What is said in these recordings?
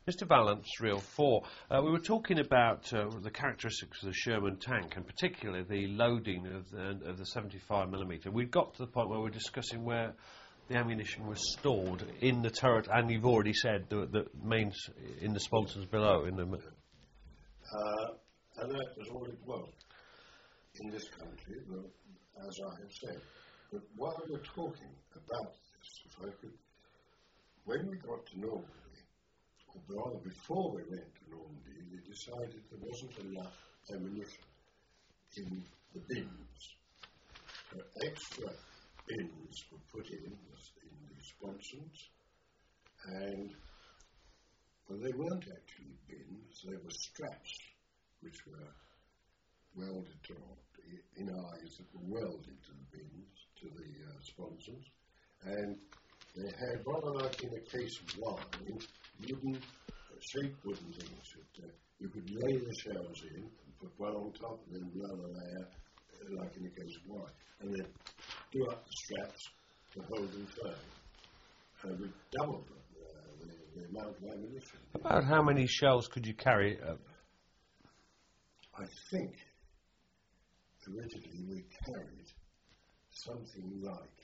Mr. Vallance, Reel 4. We were talking about the characteristics of the Sherman tank, and particularly the loading of the 75mm. We'd got to the point where we were discussing where the ammunition was stored in the turret, and you've already said the mains in the sponsons below. And that was all it was in this country, as I have said. But while we're talking about this, if I could, when we got to Normandy, or rather before we went to Normandy, they decided there wasn't enough ammunition in the bins. So extra bins were put in the sponsons, and well, they weren't actually bins, they were straps which were welded to, in eyes that were welded to the bins, to the sponsons, and they had, rather like in a case of wine, shaped wooden things that you could lay the shells in and put one on top and then another layer, like in a case of wine, and then do up the straps to hold them firm. And we doubled the amount of ammunition. About how many shells could you carry? I think originally we carried something like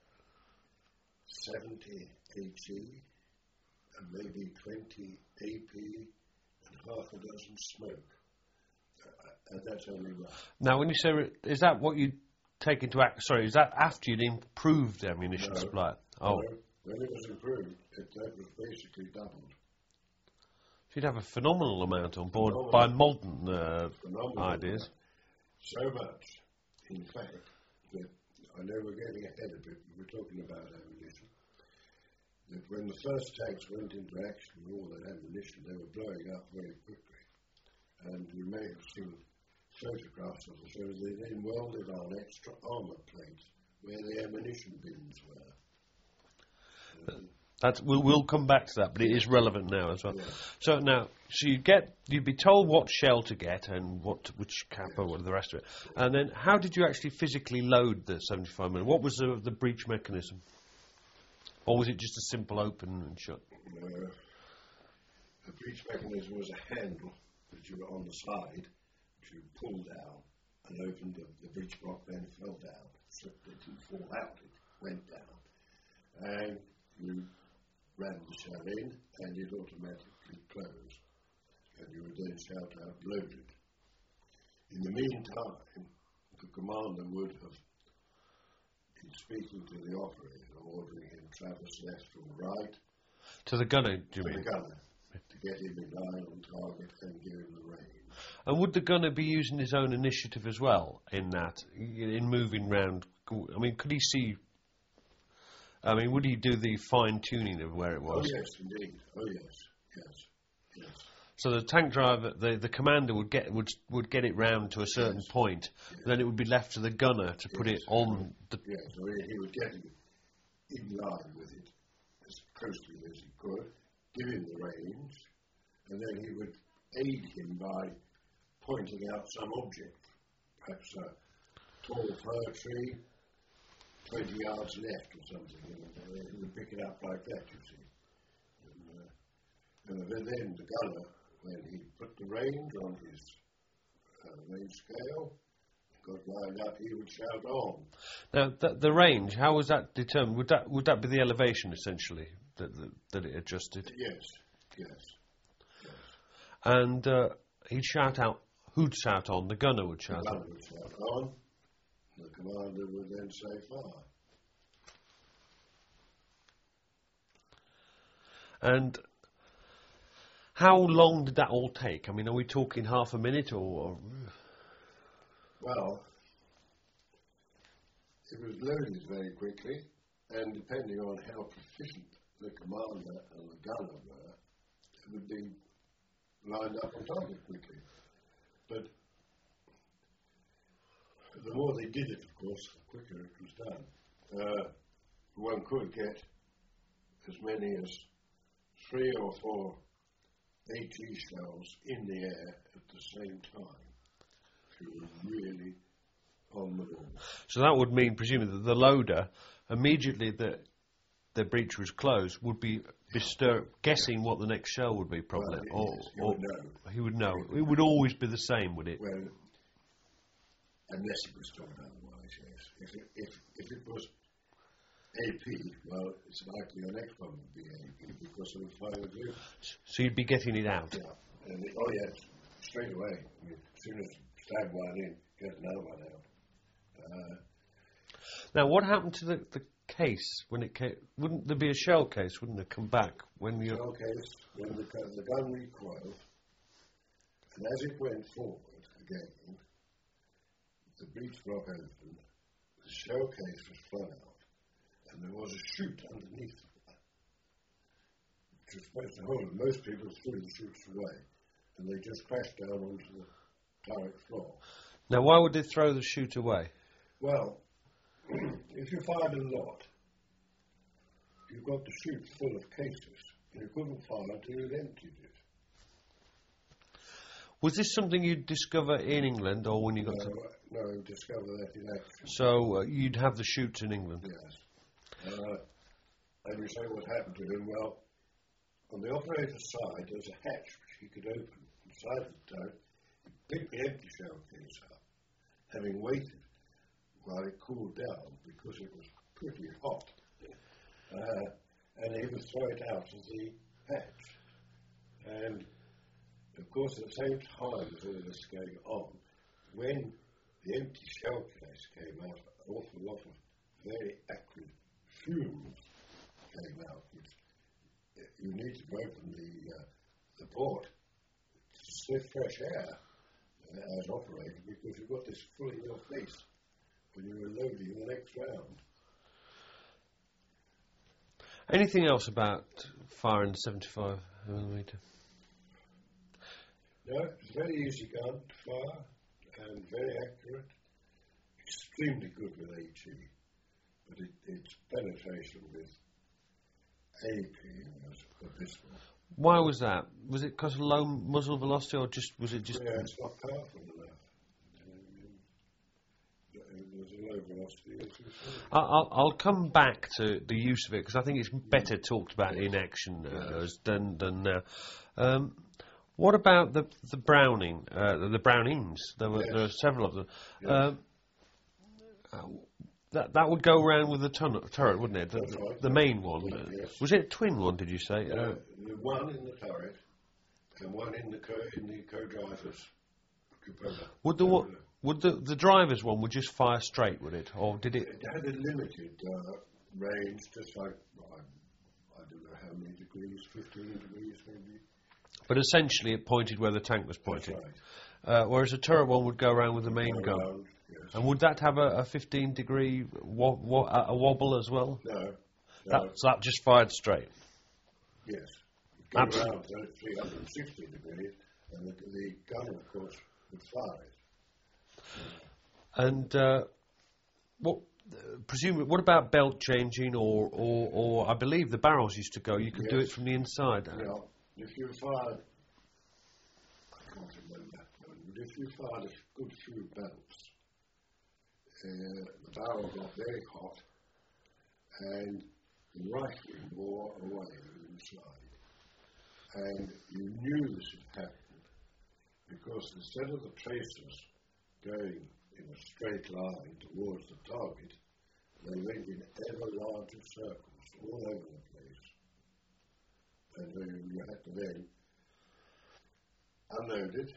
70 HE and maybe 20 AP and half a dozen smoke. And that's only rough. Now, when you say, is that what you take into account? Sorry, is that after you'd improved the ammunition supply? Oh. No, when it was improved, that was basically doubled. You'd have a phenomenal amount on board by modern ideas. So much, in fact, that I know we're getting ahead of it, we're talking about ammunition, that when the first tanks went into action with all that ammunition, they were blowing up very quickly. And you may have seen photographs of the show, they then welded on extra armour plates where the ammunition bins were. We'll come back to that, but it is relevant now as well. Yeah. So you'd be told what shell to get and which capper, what the rest of it, and then how did you actually physically load the 75mm? What was the breech mechanism, or was it just a simple open and shut? The breech mechanism was a handle that you were on the side, which you pulled down and opened the breech block, then fell down, slipped it and fall out. It went down, and you ran the shell in, and it automatically closed, and you would then shout out, loaded. In the meantime, the commander would have been speaking to the operator, ordering him traverse left or right. To the gunner, do you mean? To the gunner, to get him in line on target and give him the range. And would the gunner be using his own initiative as well in that, in moving round? I mean, could he see... I mean, would he do the fine-tuning of where it was? Oh, yes, indeed. Oh, yes. So the tank driver, the commander would get it round to a certain point, and then it would be left to the gunner to put it on the... Yes, so he would get him in line with it as closely as he could, give him the range, and then he would aid him by pointing out some object, perhaps a tall fir tree, 20 yards left or something, and he would pick it up like that, you see. And then the gunner, when he put the range on his range scale, got lined up, he would shout on. Now, the range, how was that determined? Would that be the elevation, essentially, that it adjusted? Yes. And he'd shout out, who'd shout on? The gunner would shout on? The gunner would shout on. The commander would then say fire. And how long did that all take? I mean, are we talking half a minute or... Well, it was loaded very quickly, and depending on how proficient the commander and the gunner were, it would be lined up on target quickly. But the more they did it, of course, the quicker it was done. One could get as many as 3 or 4 HE shells in the air at the same time if you were really on the ball. So that would mean, presumably, that the loader, immediately that the breech was closed, would be guessing what the next shell would be, probably. Well, he would know. He would know. It would always be the same, would it? Well, unless it was told otherwise, yes. If it was AP, well, it's likely the next one would be AP because of the final view. So you'd be getting it out? Yeah. And straight away. I mean, as soon as you stab one in, get another one out. Now, what happened to the case when it came? Wouldn't there be a shell case? Wouldn't it come back when you? Shell case when the gun recoiled, and as it went forward again, the breech block opened, the shell case was flung out, and there was a chute underneath it, which was supposed to hold it. Most people threw the chutes away, and they just crashed down onto the turret floor. Now, why would they throw the chute away? Well, if you fired a lot, you've got the chute full of cases, and you couldn't fire until you'd emptied it. Was this something you'd discover in England, or when you got to? No, discover that in action. So you'd have the chutes in England? Yes. And you say what happened to him? Well, on the operator's side, there's a hatch which he could open inside the turret. He picked the empty shell case up, having waited while it cooled down because it was pretty hot. And he would throw it out of the hatch. And, of course, at the same time as all this going on, when the empty shell case came out, an awful lot of very acrid fumes came out, which you need to open the port to sniff fresh air as operator because you've got this full in your face when you're loading the next round. Anything else about firing 75mm? No, it's a very easy gun to fire and very accurate, extremely good with AT, but its penetration with AP was abysmal. Why was that? Was it because of low muzzle velocity, or was it just? Yeah, it's not powerful enough. There's a low velocity, as you say. I'll come back to the use of it because I think it's better talked about in action than now. What about the Browning, the Brownings? There were several of them. Yes. That would go around with the turret, wouldn't it? The main one. Yes. Was it a twin one? Did you say? The one in the turret and one in the co-driver's cupola. Would the driver's one would just fire straight? Would it, or did it? It had a limited range, just like I don't know how many degrees, 15 degrees maybe. But essentially, it pointed where the tank was pointing. That's right. Whereas a turret one would go around with the main gun. Yes. And would that have a 15-degree a wobble as well? No. That just fired straight. Yes. It goes around at 360 degrees, and the gun, of course, would fire it. And what about belt changing, or I believe the barrels used to go. You could do it from the inside. Yeah. If you fired, I can't remember that one, but if you fired a good few belts, the barrel got very hot, and the rifling wore away inside. And you knew this had happened because instead of the tracers going in a straight line towards the target, they went in ever larger circles all over the place. And you had to then unload it,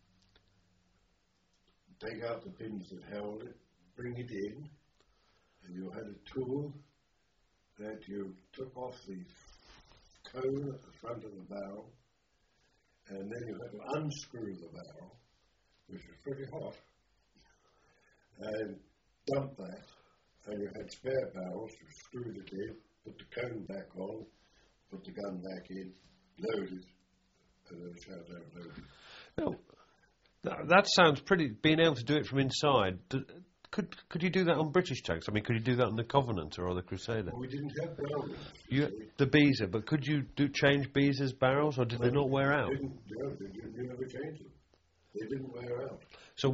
take out the pins that held it, bring it in, and you had a tool that you took off the cone at the front of the barrel, and then you had to unscrew the barrel, which was pretty hot, and dump that, and you had spare barrels, you screwed it in, put the cone back on, put the gun back in, load it, and then it's out loaded. No, that sounds pretty. Being able to do it from inside. Could you do that on British tanks? I mean, could you do that on the Covenanter or the Crusader? Well, we didn't have barrels. The Beezer, but could you change Beezer's barrels, or did they not wear out? You never changed them. They didn't wear out. So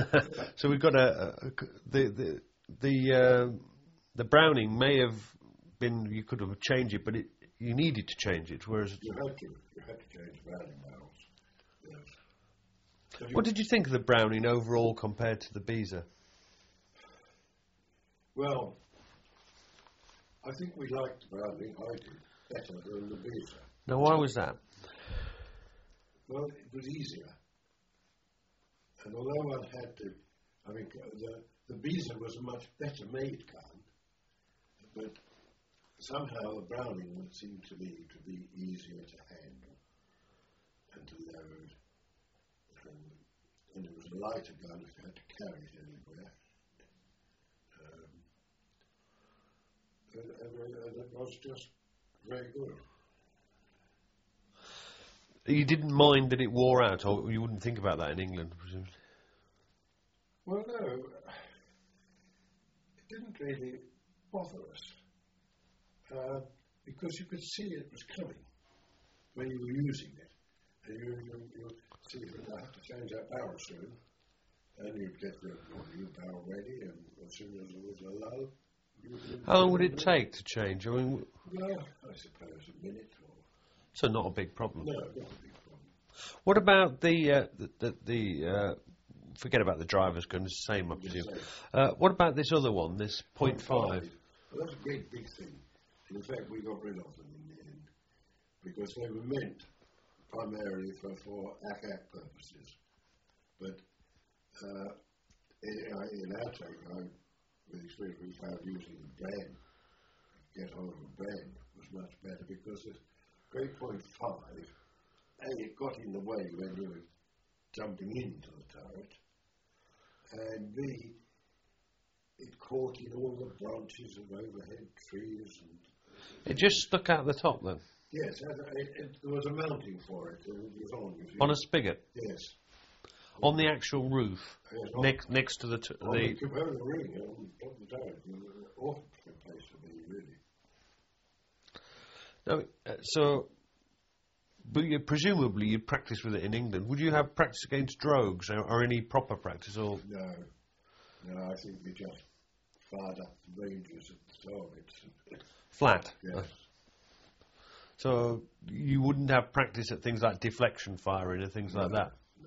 so we've got the Browning may have been, you could have changed it, but you needed to change it, whereas... You had to change Browning barrels, yes. What did you think of the Browning overall compared to the Beezer? Well, I think we liked the Browning, I did, better than the Beezer. Now, why was that? Well, it was easier. And although one had to, I mean, the Beezer was a much better made gun, but somehow the Browning would seem to me to be easier to handle and to load. And it was a lighter gun if you had to carry it anywhere. And it was just very good. You didn't mind that it wore out, or you wouldn't think about that in England, presumably? Well, no. It didn't really bother us. Because you could see it was coming when you were using it. And you see you would have to change that barrel soon. And you'd get the new barrel ready, and as soon as there was a lull... How long would it take to change? I mean, well, I suppose a minute or... So not a big problem. No, not a big problem. What about the forget about the driver's gun, it's the same, I presume. What about this other one, this .5? Well, that's a great big thing. In fact, we got rid of them in the end because they were meant primarily for ACAC purposes. But in our take, with experience, we found using the brand, get hold of a brand, was much better because the Great Point 5, A, it got in the way when you were jumping into the turret, and B, it caught in all the branches of overhead trees. And it just stuck out the top then? Yes, there was a mounting for it, and it was on a spigot? Yes. On the actual roof, next to the ring on top of the turret. It was an awful place to be, really. No, so, but presumably you'd practice with it in England. Would you have practice against drogues or any proper practice? Or No, I think we just fired up the ranges at the targets. Flat? Yes. So you wouldn't have practice at things like deflection firing and things like that? No.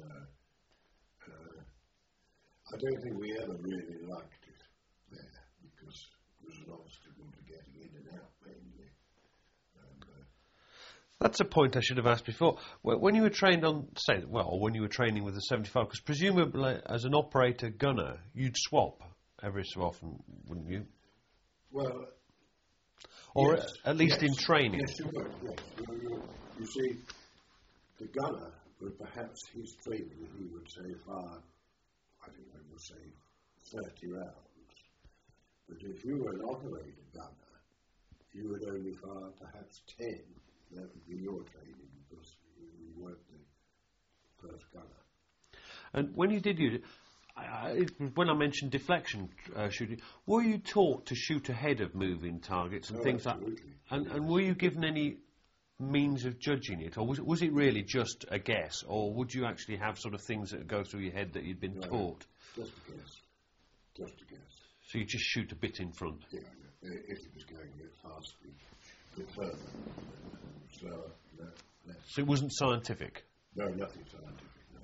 I don't think we ever really liked it there because it was an obstacle to getting in and out mainly. That's a point I should have asked before. When you were trained on, when you were training with the 75, because presumably as an operator gunner, you'd swap every so often, wouldn't you? Well, or yes, at least in training. Yes, you would. Yes. You see, the gunner would perhaps his training, he would say fire, I think I would say 30 rounds. But if you were an operator gunner, you would only fire perhaps 10. That would be your training because you weren't the first gunner. And when you did use it, when I mentioned deflection shooting, were you taught to shoot ahead of moving targets and things absolutely. like that? And were you given any means of judging it, or was it really just a guess, or would you actually have sort of things that go through your head that you'd been taught? Just a guess. Just a guess. So you just shoot a bit in front? Yeah. If it was going a bit fast, a bit further, slower. No. So it wasn't scientific? No, nothing scientific, no.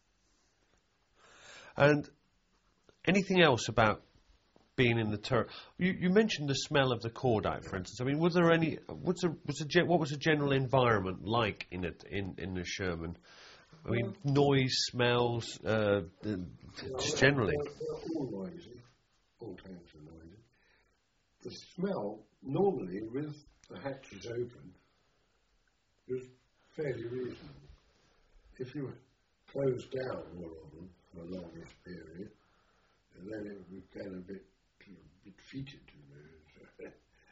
And anything else about being in the turret? You mentioned the smell of the cordite, for instance. I mean, was there any? What was the general environment like in the Sherman? I mean, noise, smells, just generally. They're all noisy. All tanks are noisy. The smell, normally, with the hatches open, is fairly reasonable. If you close down all of them for a longish period, and then it would get a bit fetid to me.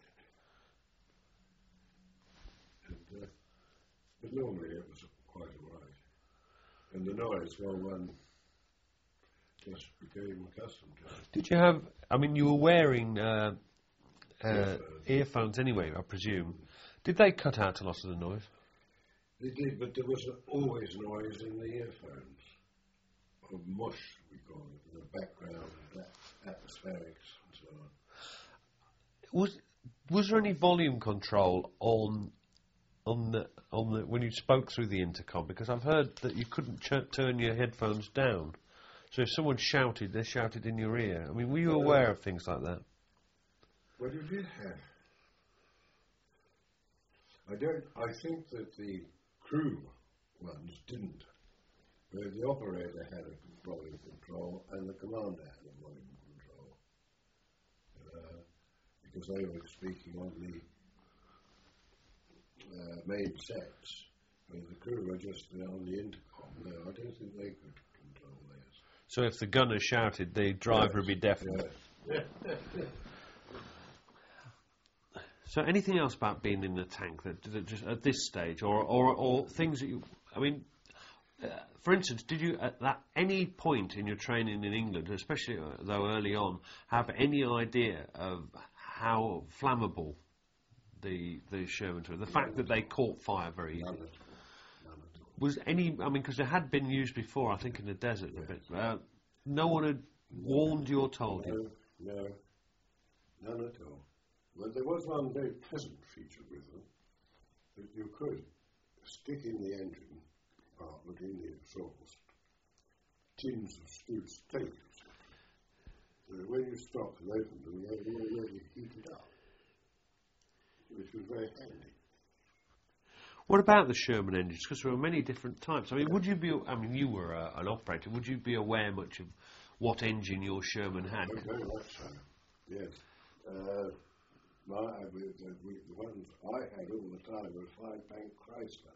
But normally it was quite all right. And the noise, well, one just became accustomed to it. Did you have, I mean, you were wearing earphones anyway, I presume. Did they cut out a lot of the noise? They did, but there was always noise in the earphones. Or mush, we call it, in the background, atmospherics and so on. Was there any volume control on the when you spoke through the intercom? Because I've heard that you couldn't turn your headphones down. So if someone shouted, they shouted in your ear. I mean, were you aware of things like that? Well, you did have. I think that the crew ones didn't. Where the operator had a volume control and the commander had a volume control. Because they were speaking on the main sets, where the crew were just on the intercom. No, I don't think they could control theirs. So if the gunner shouted, the driver would be deafened. Yes. So anything else about being in the tank that just at this stage, or things that you, I mean, for instance, did you at any point in your training in England, especially though early on, have any idea of how flammable the Shermans were? The fact that they caught fire very easily. None at all. Was any? I mean, because they had been used before, I think, in the desert a bit. No one had warned you or told you. No, none at all. Well, there was one very pleasant feature with them, that you could stick in the engine compartment, in the exhaust, tins of stewed steak, so that when you stopped and opened them, they were already heated up, which was very handy. What about the Sherman engines? Because there were many different types. I mean, would you be? I mean, you were an operator. Would you be aware much of what engine your Sherman had? Oh, very much so. Yes. The ones I had all the time were 5-bank Chrysler,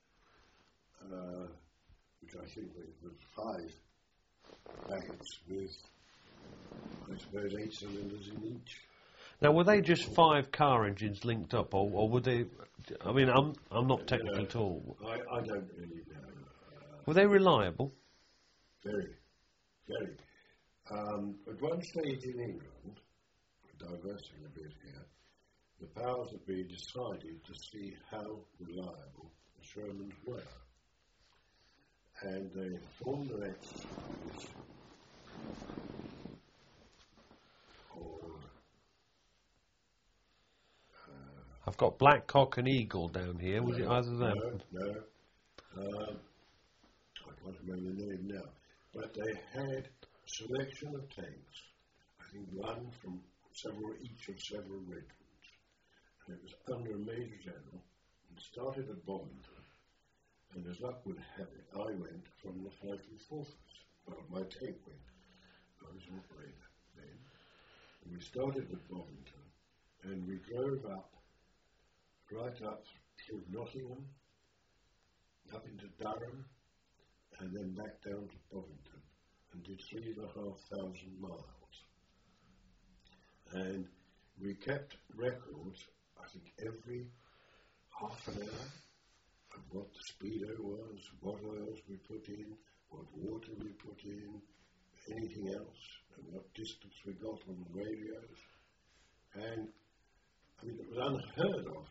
which I think was 5 banks with, I suppose, 8 cylinders in each. Now, were they just 5 car engines linked up, or were they? I mean, I'm not technical at all. I don't really know. Were they reliable? Very, very. At one stage in England, diversing a bit here, the powers that be decided to see how reliable the Shermans were. And they formed an exercise called... I've got Blackcock and Eagle down here. Was it either of them? No. I can't remember the name now. But they had a selection of tanks, I think one from each of several regiments. And it was under a Major General, and started at Bovington. And as luck would have it, I went from the 534th. Well, my tank went. I was an operator then. And we started at Bovington, and we drove right up through Nottingham, up into Durham, and then back down to Bovington, and did 3,500 miles. And we kept records, I think, every half an hour of what the speedo was, what oils we put in, what water we put in, anything else, and what distance we got on the radios. And, I mean, it was unheard of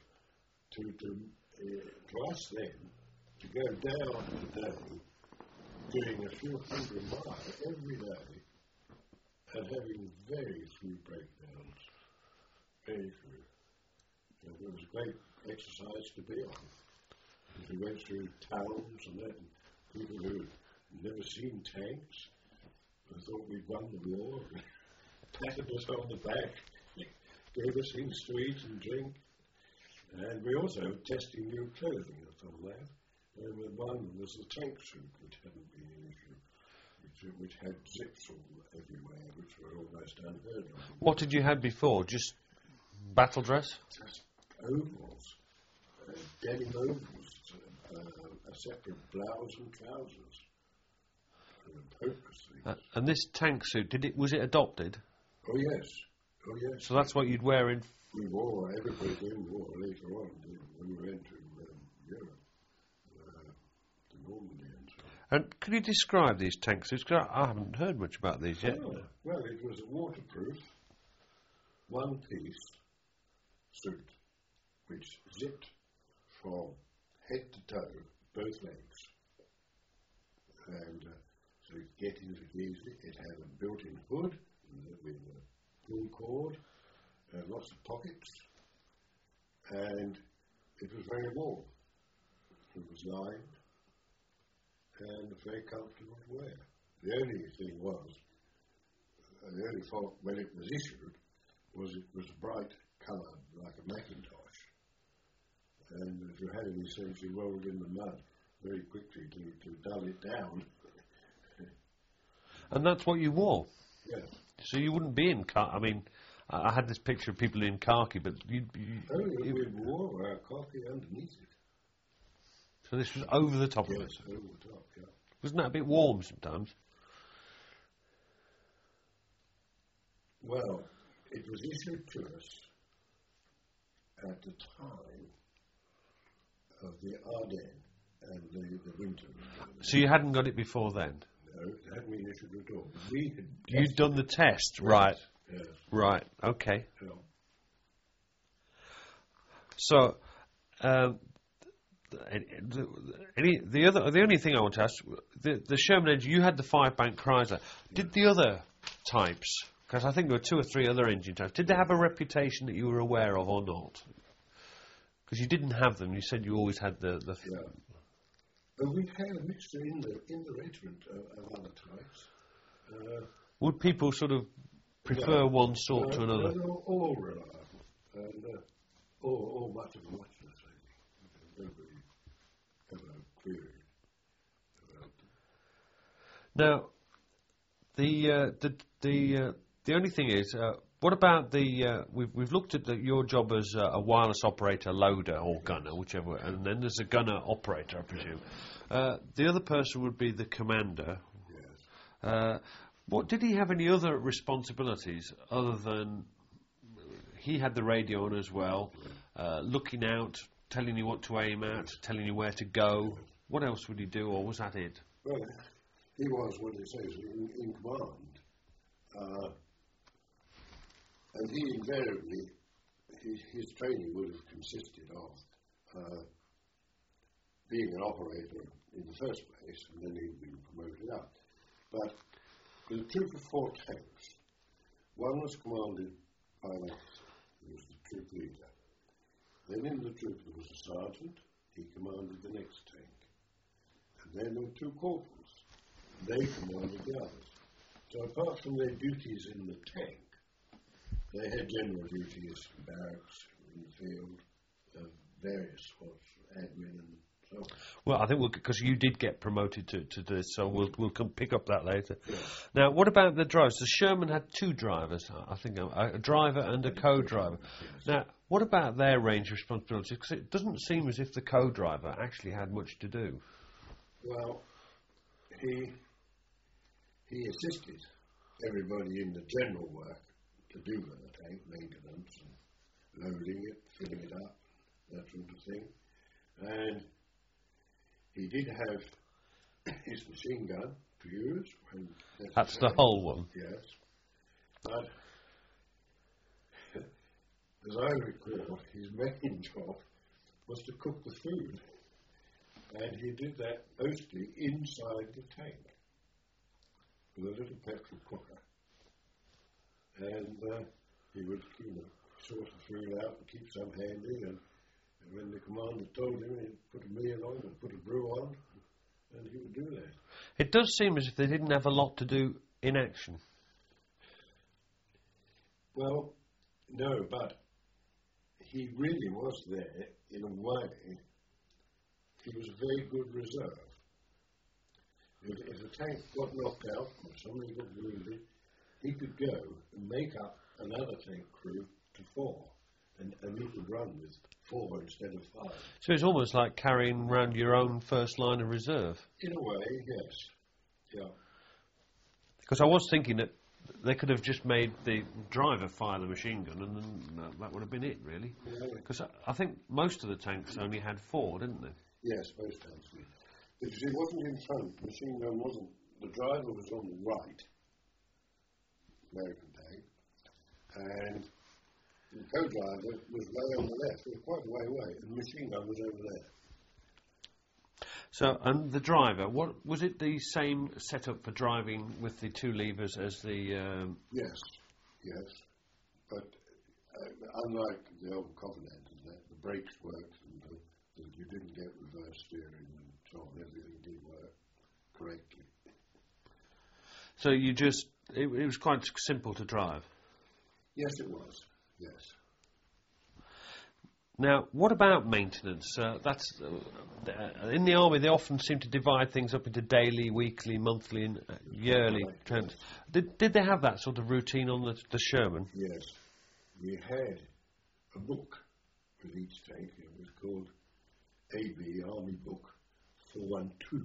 to us then to go down today doing a few hundred miles every day and having very few breakdowns. Very few. And it was a great exercise to be on. As we went through towns and that, and people who had never seen tanks and thought we'd won the war, patted us on the back, gave us things to eat and drink. And we also were testing new clothing at the lab. And one was the tank suit, which hadn't been an issue, which had zips all everywhere, which were almost unheard of. What did you have before? Just battle dress? Just overalls, denim overalls, a separate blouse and trousers, and and this tank suit, was it adopted? Oh yes. So that's what you'd wear in. We wore, everybody then wore later on when we went to Europe, to Normandy and so on. And could you describe these tank suits? Because I haven't heard much about these yet. Oh, well, it was a waterproof, one-piece suit, which zipped from head to toe, both legs. And so you get into it easily. It had a built-in hood with a pull cord, lots of pockets, and it was very warm. It was lined and very comfortable to wear. The only thing was, the only fault when it was issued was it was bright coloured like a Macintosh, and if you had any sense, you rolled in the mud very quickly to dull it down. And that's what you wore? Yes. So you wouldn't be in khaki. I mean, I had this picture of people in khaki, but you we wore our khaki underneath it. So this was over the top of it? Yes, over the top, yeah. Wasn't that a bit warm sometimes? Well, it was issued to us at the time of the Ardennes and the winter. So you hadn't got it before then? No, it hadn't been issued at all. We had You'd done the test, right? Yes. Right. Okay. Yeah. So, the only thing I want to ask, the Sherman engine, you had the 5-bank Chrysler. Did the other types, because I think there were 2 or 3 other engine types, did they have a reputation that you were aware of or not? Because you didn't have them. You said you always had the Yeah. But we had a mixture in the regiment of other types. Would people sort of prefer one sort to another? They're all reliable, and all much of a muchness, I think. Nobody ever queried about them. Now, the only thing is, what about the? We've looked at your job as a wireless operator, loader, or gunner, whichever, and then there's a gunner operator, I presume. The other person would be the commander. Yes. What did he have any other responsibilities other than he had the radio on as well, looking out, telling you what to aim at, telling you where to go? What else would he do, or was that it? Well, he was what it says in command. And he invariably, his training would have consisted of being an operator in the first place, and then he'd been promoted up. But for the troop of 4 tanks, one was commanded by an officer, who was the troop leader. Then in the troop there was a sergeant, he commanded the next tank. And then there were 2 corporals, they commanded the others. So apart from their duties in the tank, they had general duties in barracks, in the field, various sorts, admin and so on. Well, I think because you did get promoted to this, so we'll pick up that later. Yeah. Now, what about the drivers? The Sherman had 2 drivers, I think, a driver and a co-driver. Yes. Now, what about their range of responsibilities? Because it doesn't seem as if the co-driver actually had much to do. Well, he assisted everybody in the general work to do with the tank, maintenance and loading it, filling it up, that sort of thing. And he did have his machine gun to use when necessary. That's the whole one. Yes. But as I recall, his main job was to cook the food. And he did that mostly inside the tank with a little petrol cooker. And he would, sort the food out and keep some handy. And when the commander told him, he'd put a meal on and put a brew on, and he would do that. It does seem as if they didn't have a lot to do in action. Well, no, but he really was there in a way. He was a very good reserve. If the tank got knocked out or somebody got wounded, he could go and make up another tank crew to 4, and he could run with 4 instead of 5. So it's almost like carrying around your own first line of reserve. In a way, yes. Yeah. Because I was thinking that they could have just made the driver fire the machine gun, and then that would have been it, really. Because I think most of the tanks only had 4, didn't they? Yes, most tanks did. But you see, it wasn't in front. The machine gun wasn't. The driver was on the right, American tank, and the co-driver was way on the left. It was quite a way away, and the machine gun was over there. So, and the driver, what was it? The same setup for driving with the 2 levers as the? Yes, but unlike the old Continentals, the brakes worked and that you didn't get reverse steering and so on. Everything did work correctly. So you just, it was quite simple to drive. Yes, it was. Yes. Now, what about maintenance? That's in the army. They often seem to divide things up into daily, weekly, monthly, and yearly. Right, yes. Did they have that sort of routine on the Sherman? Yes. We had a book with each tank. It was called AB, Army Book 412.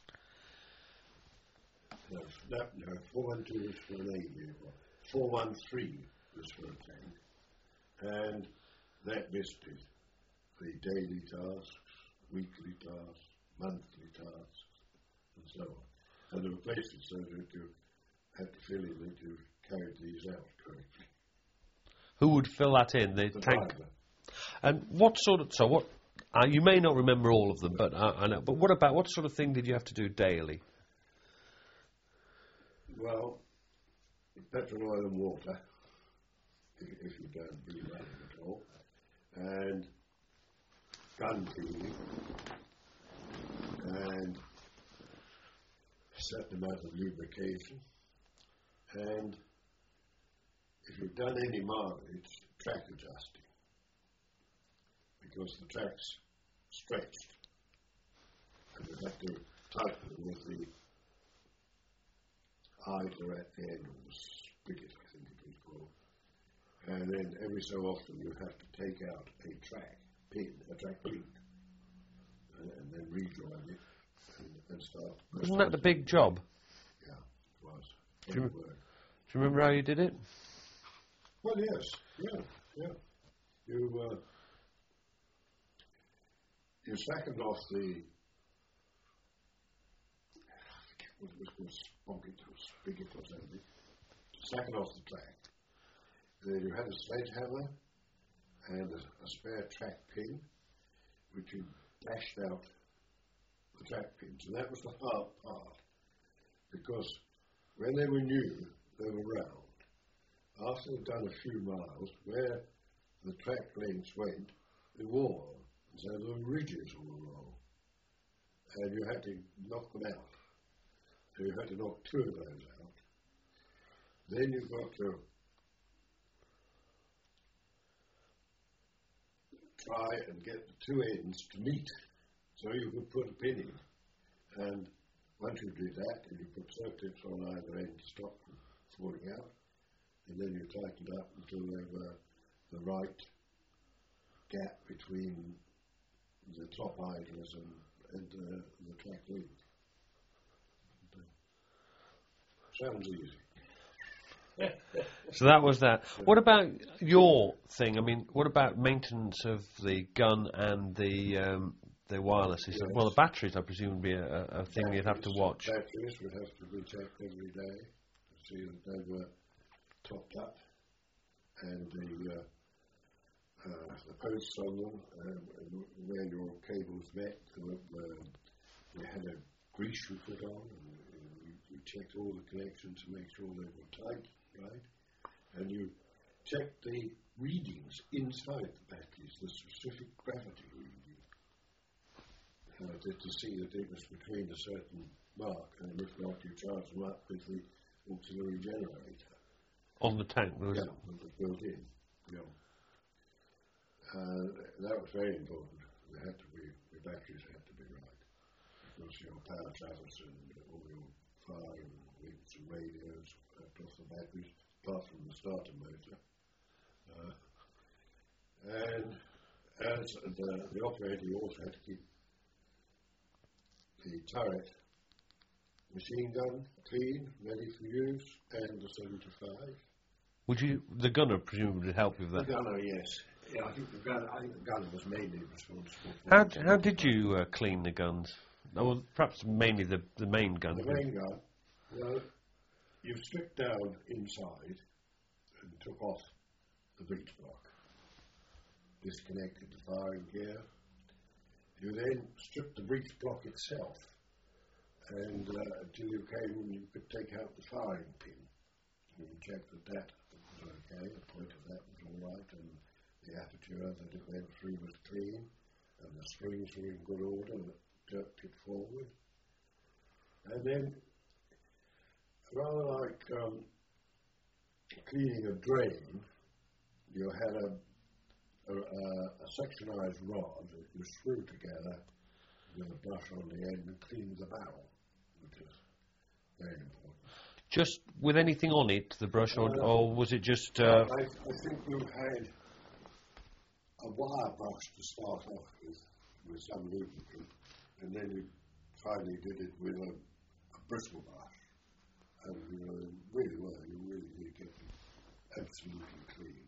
No, 412 was for an AB. 413 was for a tank. And that listed the daily tasks, weekly tasks, monthly tasks, and so on. And there were places so that you had to fill in that you carried these out correctly. Who would fill that in? The tank. Driver. And what sort of? So what? You may not remember all of them, but I know. But what sort of thing did you have to do daily? Well, petrol, oil, and water, if you don't be running at all, and gun cleaning, and a certain amount of lubrication, and if you've done any mileage, track adjusting, because the track's stretched, and you have to tighten it with the idler at the end, or the spigot, I think it was called. And then every so often you have to take out a track pin, a track link, and then rejoin it and start. Wasn't that the big job? Yeah, it was. Do you remember how you did it? Well, yes, yeah. You second off the, I forget what it was called, sprocket or spigot or something. Second off the track. Then you had a sledgehammer and a spare track pin, which you dashed out the track pins. And that was the hard part, because when they were new, they were round. After they'd done a few miles, where the track lengths went, they wore. And so there were ridges all along. And you had to knock them out. So you had to knock two of those out. Then you've got to try and get the two ends to meet so you could put a pin in. And once you did that, you put circlips on either end to stop them falling out. And then you tightened up until they were the right gap between the top idlers and the track link. Sounds easy. So that was that. What about your thing? I mean, what about maintenance of the gun and the wireless? Yes. Well, the batteries, I presume, would be a thing you'd have to watch. Batteries would have to be checked every day to see that they were topped up, and the posts on them, where your cables met, we had a grease we put on, and we checked all the connections to make sure they were tight, right? And you checked the readings inside the batteries, the specific gravity reading, to see the difference between a certain mark, and if not, you charge them up with the auxiliary generator. On the tank, was it? Yeah, it was built in. Yeah. That was very important. The batteries had to be right. Because your power travels and all your fire and winds and radios off the batteries, apart from the starter motor. And as the operator, you also had to keep the turret machine gun clean, ready for use, and the 75. Would you? The gunner presumably help you with that. The gunner, yes. Yeah, I think the gunner was mainly responsible for. How did you clean the guns? Well, perhaps mainly the main gun. The main gun. Well, you stripped down inside and took off the breech block, disconnected the firing gear. You then stripped the breech block itself, and until you came and you could take out the firing pin. You checked that was okay, the point of that was all right, and the aperture, that it went through was clean, and the springs were in good order, and it jerked it forward. And then, rather like cleaning a drain, you had a sectionized rod that you screw together with a brush on the end and clean the barrel, which is very important. Just with anything on it, the brush, or was it just... I think you had a wire brush to start off with some lubricant, and then you finally did it with a bristle brush. And you really did get it absolutely clean.